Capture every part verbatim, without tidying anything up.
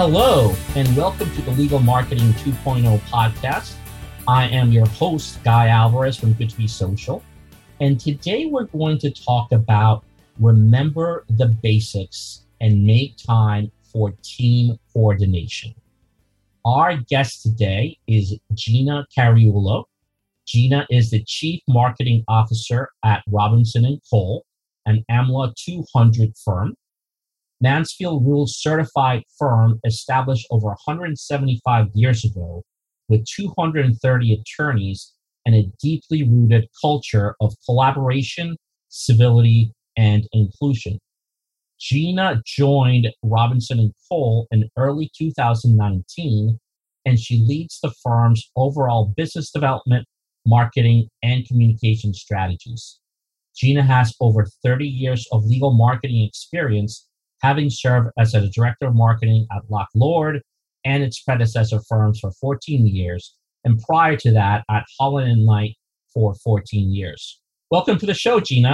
Hello, and welcome to the Legal Marketing 2.0 podcast. I am your host, Guy Alvarez from Good to Be Social. And today we're going to talk about remember the basics and make time for team coordination. Our guest today is Gina Cariulo. Gina is the Chief Marketing Officer at Robinson and Cole, an AmLaw two hundred firm. Mansfield Rules certified firm established over one hundred seventy-five years ago with two hundred thirty attorneys and a deeply rooted culture of collaboration, civility, and inclusion. Gina joined Robinson and Cole in early two thousand nineteen, and she leads the firm's overall business development, marketing, and communication strategies. Gina has over thirty years of legal marketing experience, having served as a director of marketing at Locke Lord and its predecessor firms for fourteen years, and prior to that at Holland and Knight for fourteen years. Welcome to the show, Gina.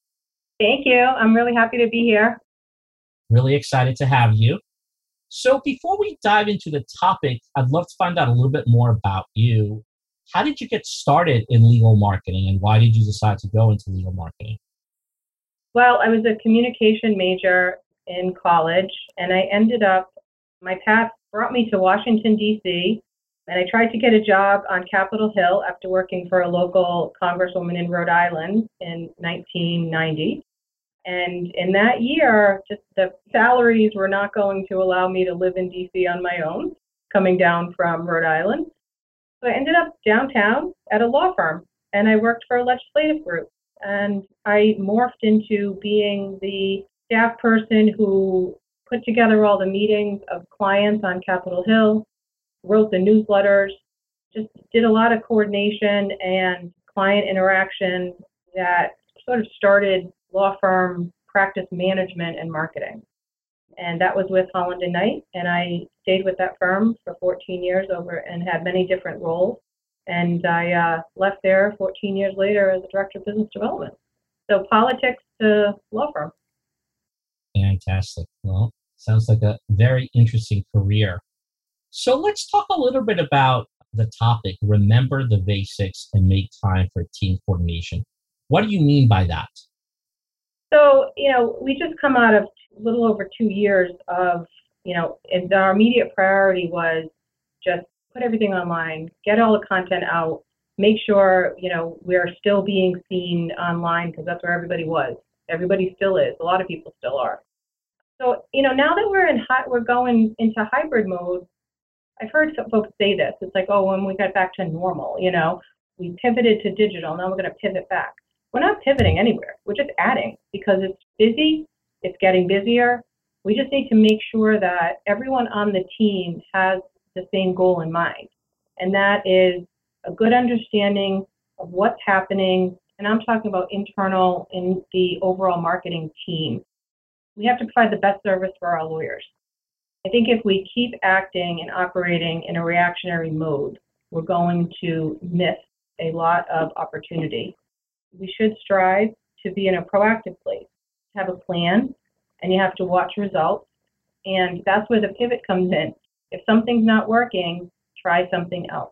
Thank you. I'm really happy to be here. Really excited to have you. So before we dive into the topic, I'd love to find out a little bit more about you. How did you get started in legal marketing, and why did you decide to go into legal marketing? Well, I was a communication major in college, and I ended up, my path brought me to Washington, D C, and I tried to get a job on Capitol Hill after working for a local congresswoman in Rhode Island in nineteen ninety. And in that year, just the salaries were not going to allow me to live in D C on my own, coming down from Rhode Island. So I ended up downtown at a law firm, and I worked for a legislative group. And I morphed into being the staff person who put together all the meetings of clients on Capitol Hill, wrote the newsletters, just did a lot of coordination and client interaction that sort of started law firm practice management and marketing. And that was with Holland and Knight, and I stayed with that firm for fourteen years over and had many different roles. And I uh, left there fourteen years later as a director of business development. So politics to law firm. Fantastic. Well, sounds like a very interesting career. So let's talk a little bit about the topic, remember the basics and make time for team coordination. What do you mean by that? So, you know, we just come out of a little over two years of, you know, and our immediate priority was just put everything online, get all the content out, make sure, you know, we're still being seen online because that's where everybody was. Everybody still is. A lot of people still are. So, you know, now that we're in hi- we're going into hybrid mode, I've heard some folks say this. It's like, oh, when we got back to normal, you know, we pivoted to digital. Now we're going to pivot back. We're not pivoting anywhere. We're just adding because it's busy. It's getting busier. We just need to make sure that everyone on the team has the same goal in mind. And that is a good understanding of what's happening. And I'm talking about internal in the overall marketing team. We have to provide the best service for our lawyers. I think if we keep acting and operating in a reactionary mode, we're going to miss a lot of opportunity. We should strive to be in a proactive place, have a plan, and you have to watch results. And that's where the pivot comes in. If something's not working, try something else.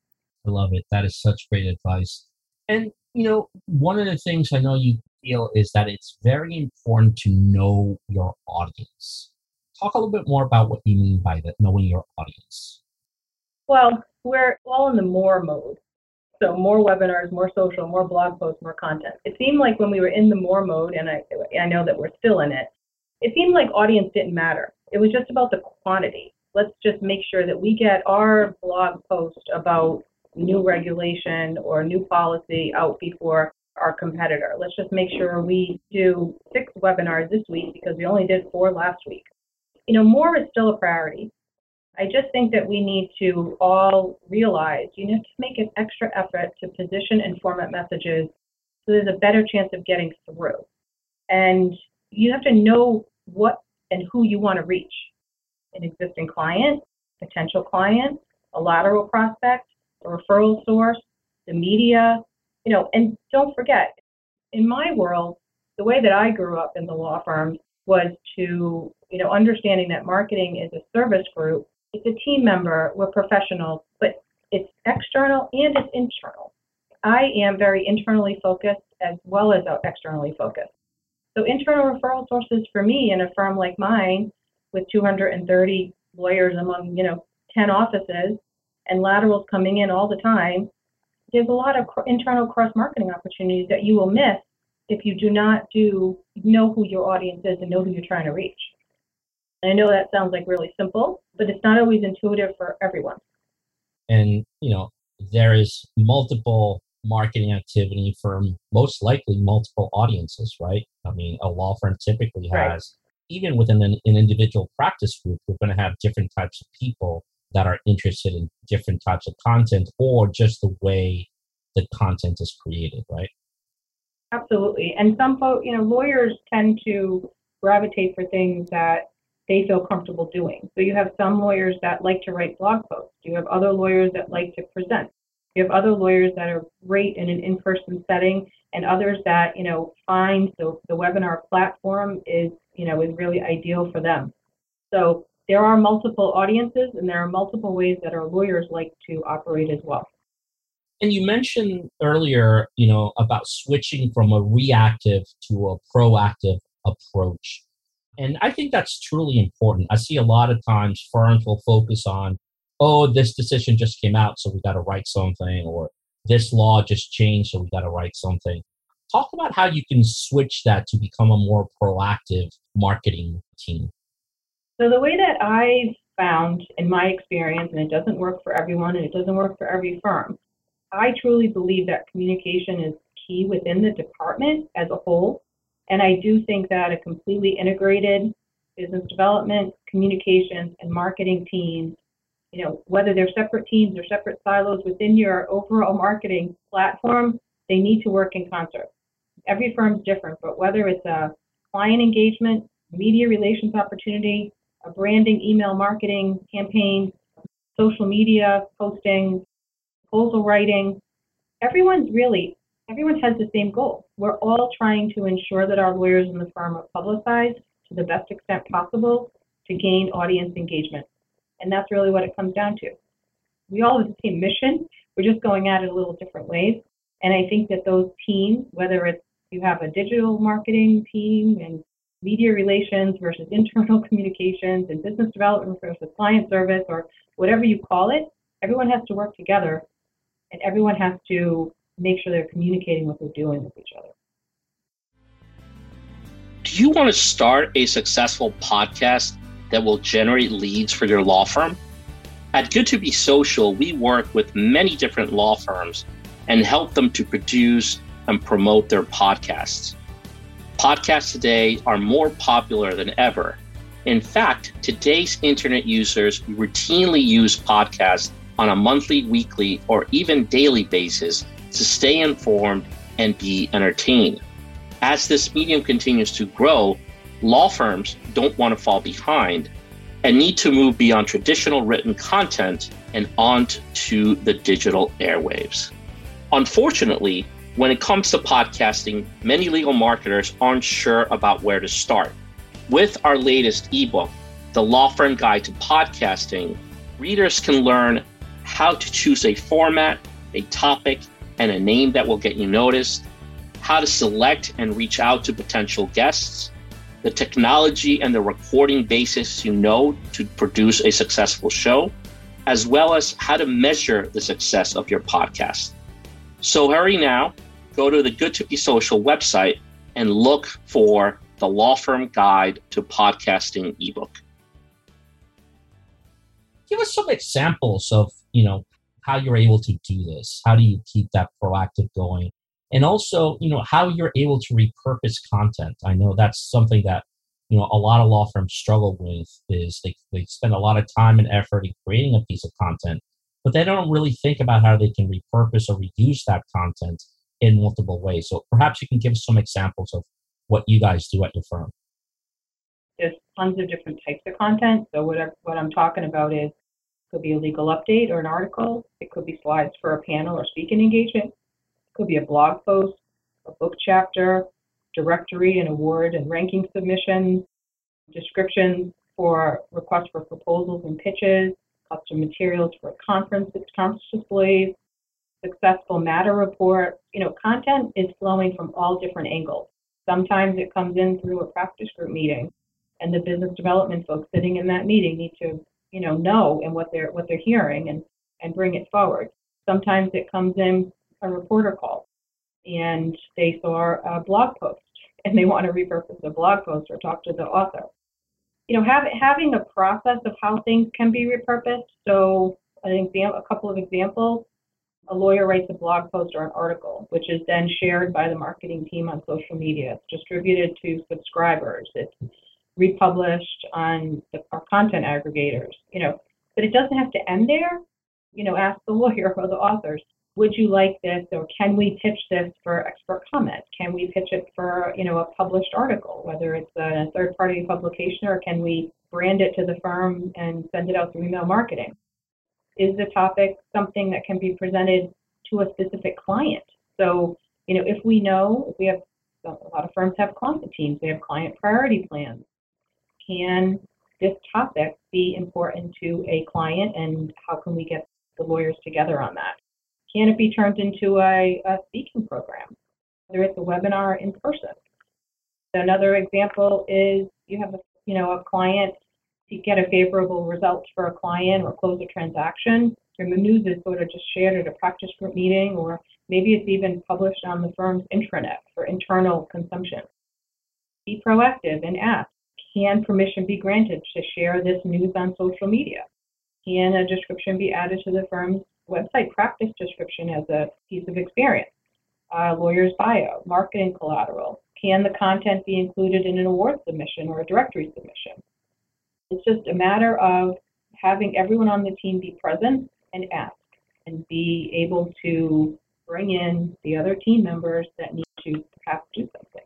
I love it. That is such great advice. And, you know, one of the things I know you feel is that it's very important to know your audience. Talk a little bit more about what you mean by that, knowing your audience. Well, we're all in the more mode. So more webinars, more social, more blog posts, more content. It seemed like when we were in the more mode, and I, I know that we're still in it, it seemed like audience didn't matter. It was just about the quantity. Let's just make sure that we get our blog post about new regulation or new policy out before our competitor. Let's just make sure we do six webinars this week because we only did four last week. You know, more is still a priority. I just think that we need to all realize you need to make an extra effort to position and format messages so there's a better chance of getting through. And you have to know what and who you want to reach. An existing client, potential client, a lateral prospect, a referral source, the media, you know, and don't forget, in my world, the way that I grew up in the law firm, was to, you know, understanding that marketing is a service group. It's a team member. We're professionals, but it's external and it's internal. I am very internally focused as well as externally focused. So internal referral sources for me in a firm like mine with two hundred thirty lawyers among, you know, ten offices and laterals coming in all the time, there's a lot of internal cross-marketing opportunities that you will miss if you do not do know who your audience is and know who you're trying to reach. And I know that sounds like really simple, but it's not always intuitive for everyone. And, you know, there is multiple marketing activity for most likely multiple audiences, right? I mean, a law firm typically has, right. Even within an, an individual practice group, we're going to have different types of people that are interested in different types of content or just the way the content is created, right? Absolutely. And some folks, you know, lawyers tend to gravitate for things that they feel comfortable doing. So you have some lawyers that like to write blog posts. You have other lawyers that like to present. You have other lawyers that are great in an in-person setting, and others that, you know, find the, the webinar platform is, you know, is really ideal for them. So there are multiple audiences and there are multiple ways that our lawyers like to operate as well. And you mentioned earlier, you know, about switching from a reactive to a proactive approach. And I think that's truly important. I see a lot of times firms will focus on, oh, this decision just came out, so we got to write something, or this law just changed, so we got to write something. Talk about how you can switch that to become a more proactive marketing team. So the way that I've found in my experience, and it doesn't work for everyone and it doesn't work for every firm, I truly believe that communication is key within the department as a whole. And I do think that a completely integrated business development, communications, and marketing teams, you know, whether they're separate teams or separate silos within your overall marketing platform, they need to work in concert. Every firm's different, but whether it's a client engagement, media relations opportunity, a branding email marketing campaign, social media posting, proposal writing, everyone's really, everyone has the same goal. We're all trying to ensure that our lawyers in the firm are publicized to the best extent possible to gain audience engagement. And that's really what it comes down to. We all have the same mission. We're just going at it a little different ways. And I think that those teams, whether it's you have a digital marketing team and media relations versus internal communications and business development versus client service or whatever you call it, everyone has to work together and everyone has to make sure they're communicating what they're doing with each other. Do you want to start a successful podcast that will generate leads for your law firm? At Good to Be Social, we work with many different law firms and help them to produce and promote their podcasts. Podcasts today are more popular than ever. In fact, today's internet users routinely use podcasts on a monthly, weekly, or even daily basis to stay informed and be entertained. As this medium continues to grow, law firms don't want to fall behind and need to move beyond traditional written content and onto the digital airwaves. Unfortunately, when it comes to podcasting, many legal marketers aren't sure about where to start. With our latest ebook, The Law Firm Guide to Podcasting, readers can learn how to choose a format, a topic, and a name that will get you noticed, how to select and reach out to potential guests, the technology and the recording basis you know to produce a successful show, as well as how to measure the success of your podcast. So hurry now, go to the Good to Be Social website and look for the Law Firm Guide to Podcasting ebook. Give us some examples of, you know, how you're able to do this. How do you keep that proactive going? And also, you know, how you're able to repurpose content. I know that's something that, you know, a lot of law firms struggle with is they, they spend a lot of time and effort in creating a piece of content, but they don't really think about how they can repurpose or reuse that content in multiple ways. So perhaps you can give us some examples of what you guys do at your firm. There's tons of different types of content. So what, I, what I'm talking about is could be a legal update or an article. It could be slides for a panel or speaking engagement. It could be a blog post, a book chapter, directory and award and ranking submissions, descriptions for requests for proposals and pitches, custom materials for conference, conference displays, successful matter report. You know, content is flowing from all different angles. Sometimes it comes in through a practice group meeting, and the business development folks sitting in that meeting need to, you know, know and what they're what they're hearing and and bring it forward. Sometimes it comes in a reporter call, and they saw a blog post and they want to repurpose the blog post or talk to the author. You know, have, having a process of how things can be repurposed. So an example, a couple of examples. A lawyer writes a blog post or an article, which is then shared by the marketing team on social media. It's distributed to subscribers. It's republished on the, our content aggregators. You know, but it doesn't have to end there. You know, ask the lawyer or the authors, would you like this, or can we pitch this for expert comment? Can we pitch it for, you know, a published article, whether it's a third-party publication, or can we brand it to the firm and send it out through email marketing? Is the topic something that can be presented to a specific client? So, you know, if we know, if we have, a lot of firms have client teams, they have client priority plans. Can this topic be important to a client, and how can we get the lawyers together on that? Can it be turned into a, a speaking program, whether it's a webinar in person? Another example is you have a, you know, a client, to get a favorable result for a client or close a transaction. The news is sort of just shared at a practice group meeting, or maybe it's even published on the firm's intranet for internal consumption. Be proactive and ask, can permission be granted to share this news on social media? Can a description be added to the firm's website practice description as a piece of experience? Uh, lawyer's bio, marketing collateral. Can the content be included in an award submission or a directory submission? It's just a matter of having everyone on the team be present and ask, and be able to bring in the other team members that need to perhaps do something.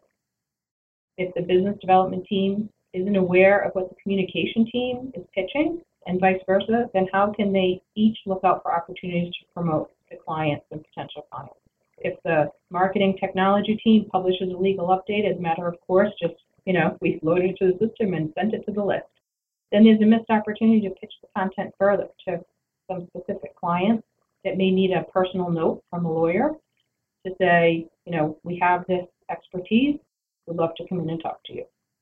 If the business development team isn't aware of what the communication team is pitching, and vice versa, then how can they each look out for opportunities to promote to clients and potential clients? If the marketing technology team publishes a legal update, as a matter of course, just, you know, we load it to the system and send it to the list. Then there's a missed opportunity to pitch the content further to some specific clients that may need a personal note from a lawyer to say, you know, we have this expertise, we'd love to come in and talk to you.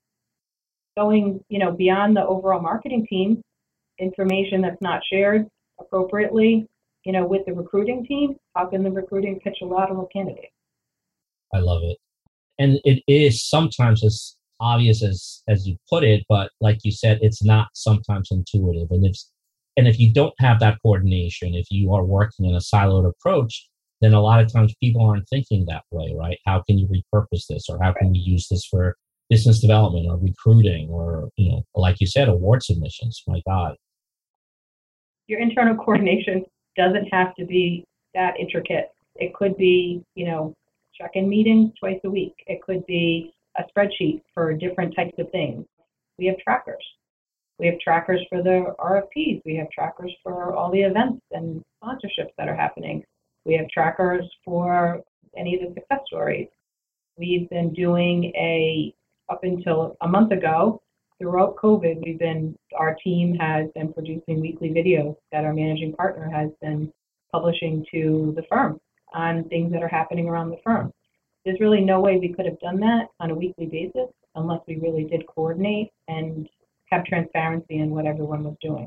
Going, you know, beyond the overall marketing team, information that's not shared appropriately, you know, with the recruiting team, how can the recruiting pitch a lateral candidate? I love it. And it is sometimes as obvious as as you put it, but like you said, it's not sometimes intuitive. And if and if you don't have that coordination, if you are working in a siloed approach, then a lot of times people aren't thinking that way, right? How can you repurpose this, or how can we use this for business development or recruiting, or, you know, like you said, award submissions? My God. Your internal coordination doesn't have to be that intricate. It could be, you know, check-in meetings twice a week. It could be a spreadsheet for different types of things. We have trackers. We have trackers for the R F Ps. We have trackers for all the events and sponsorships that are happening. We have trackers for any of the success stories. We've been doing a, up until a month ago, throughout COVID, we've been, our team has been producing weekly videos that our managing partner has been publishing to the firm on things that are happening around the firm. There's really no way we could have done that on a weekly basis unless we really did coordinate and have transparency in what everyone was doing.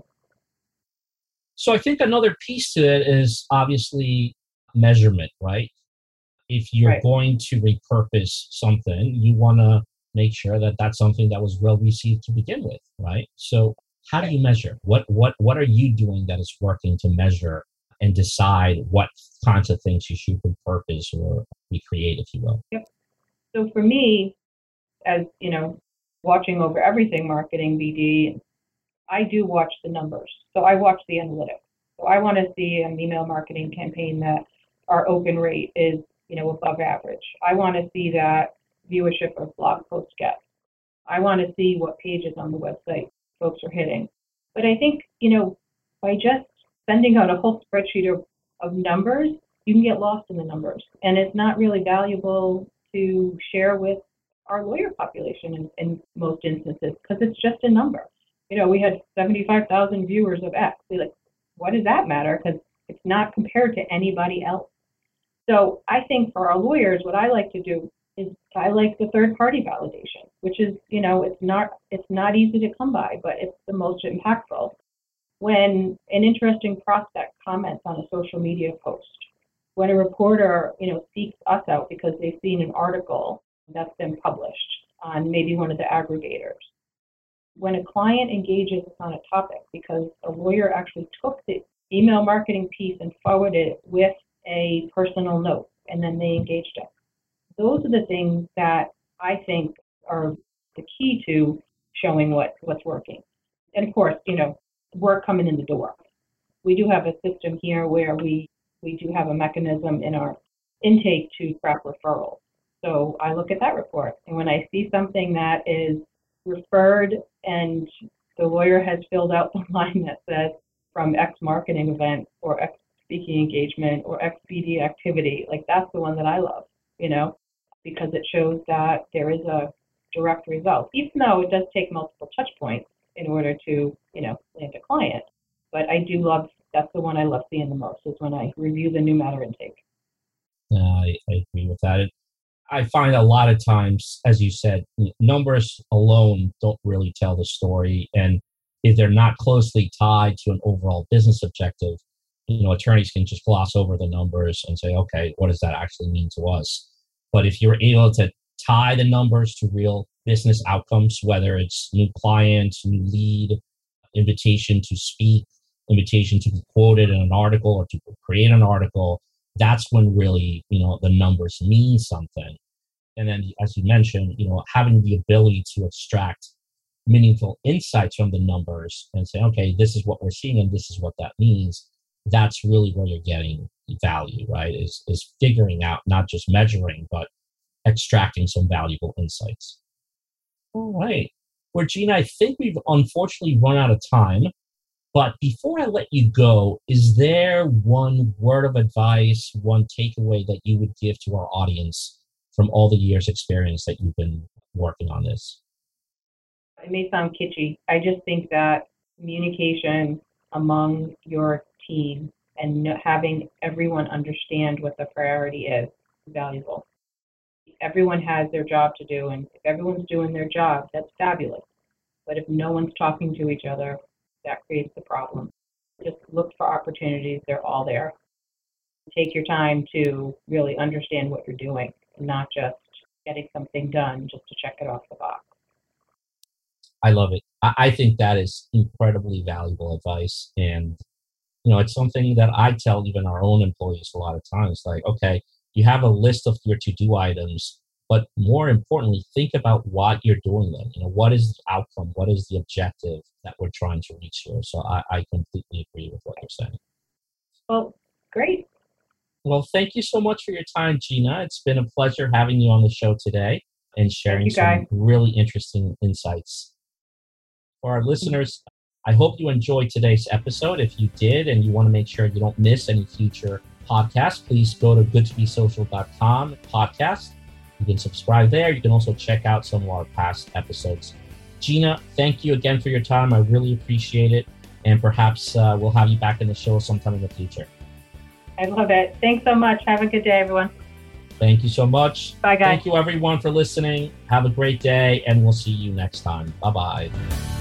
So I think another piece to it is obviously measurement, right? If you're Right. going to repurpose something, you want to make sure that that's something that was well received to begin with, right? So how do you measure? What what what are you doing that is working to measure and decide what kinds of things you should repurpose or recreate, if you will? Yep. So for me, as you know, watching over everything marketing, B D, I do watch the numbers. So I watch the analytics. So I want to see an email marketing campaign that our open rate is, you know, above average. I want to see that viewership of blog posts get. I want to see what pages on the website folks are hitting. But I think, you know, by just sending out a whole spreadsheet of, of numbers, you can get lost in the numbers. And it's not really valuable to share with our lawyer population in, in most instances, because it's just a number. You know, we had seventy-five thousand viewers of X. We're like, what does that matter? Because it's not compared to anybody else. So I think for our lawyers, what I like to do is I like the third-party validation, which is, you know, it's not it's not easy to come by, but it's the most impactful. When an interesting prospect comments on a social media post, when a reporter, you know, seeks us out because they've seen an article that's been published on maybe one of the aggregators, when a client engages us on a topic because a lawyer actually took the email marketing piece and forwarded it with a personal note, and then they engaged us. Those are the things that I think are the key to showing what, what's working. And of course, you know, work coming in the door. We do have a system here where we, we do have a mechanism in our intake to track referrals. So I look at that report, and when I see something that is referred and the lawyer has filled out the line that says from X marketing event or X speaking engagement or X B D activity, like that's the one that I love, you know, because it shows that there is a direct result, even though it does take multiple touch points in order to, you know, land a client. But I do love, that's the one I love seeing the most, is when I review the new matter intake. Uh, I, I agree with that. It, I find a lot of times, as you said, numbers alone don't really tell the story. And if they're not closely tied to an overall business objective, you know, attorneys can just gloss over the numbers and say, okay, what does that actually mean to us? But if you're able to tie the numbers to real business outcomes, whether it's new clients, new lead, invitation to speak, invitation to be quoted in an article or to create an article, that's when really, you know, the numbers mean something. And then, as you mentioned, you know, having the ability to extract meaningful insights from the numbers and say, okay, this is what we're seeing and this is what that means. That's really where you're getting value, right? Is is figuring out, not just measuring, but extracting some valuable insights. All right. Well, Gina, I think we've unfortunately run out of time. But before I let you go, is there one word of advice, one takeaway that you would give to our audience from all the years' experience that you've been working on this? It may sound kitschy. I just think that communication among your team and having everyone understand what the priority is valuable. Everyone has their job to do, and if everyone's doing their job, that's fabulous. But if no one's talking to each other, that creates the problem. Just look for opportunities. They're all there. Take your time to really understand what you're doing and not just getting something done just to check it off the box. I love it. I think that is incredibly valuable advice. And, you know, it's something that I tell even our own employees a lot of times, like, okay, you have a list of your to-do items, but more importantly, think about what you're doing then. You know, what is the outcome? What is the objective that we're trying to reach here? So I, I completely agree with what you're saying. Well, great. Well, thank you so much for your time, Gina. It's been a pleasure having you on the show today and sharing you, some Guy. really interesting insights. For our listeners, I hope you enjoyed today's episode. If you did and you want to make sure you don't miss any future podcasts, please go to good to be social dot com podcast. You can subscribe there. You can also check out some of our past episodes. Gina, thank you again for your time. I really appreciate it. And perhaps uh, we'll have you back in the show sometime in the future. I love it. Thanks so much. Have a good day, everyone. Thank you so much. Bye, guys. Thank you, everyone, for listening. Have a great day, and we'll see you next time. Bye-bye.